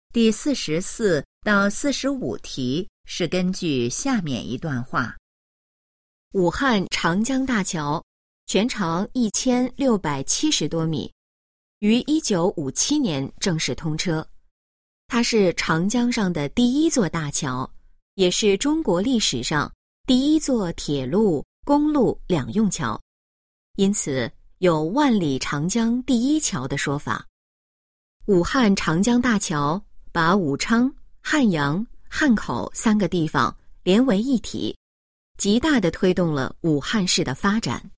第44到45题是根据下面一段话。 武汉长江大桥全长1670多米，于1957年正式通车。它是长江上的第一座大桥，也是中国历史上第一座铁路、公路两用桥，因此有万里长江第一桥的说法。武汉长江大桥把武昌、汉阳、汉口3个地方连为一体，极大地推动了武汉市的发展。